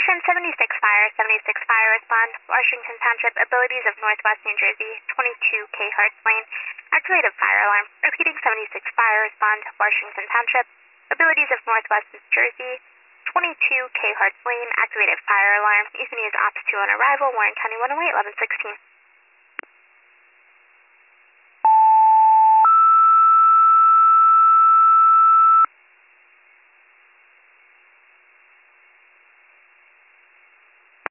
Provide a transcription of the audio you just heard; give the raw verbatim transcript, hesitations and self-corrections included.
Station seventy-six Fire, seventy-six Fire, respond. Washington Township, abilities of Northwest New Jersey, twenty-two K Harts Lane, activated fire alarm. Repeating seventy-six Fire, respond. Washington Township, abilities of Northwest New Jersey, twenty-two K Harts Lane, activated fire alarm. East News Ops two on arrival, Warren County one oh eight, eleven sixteen.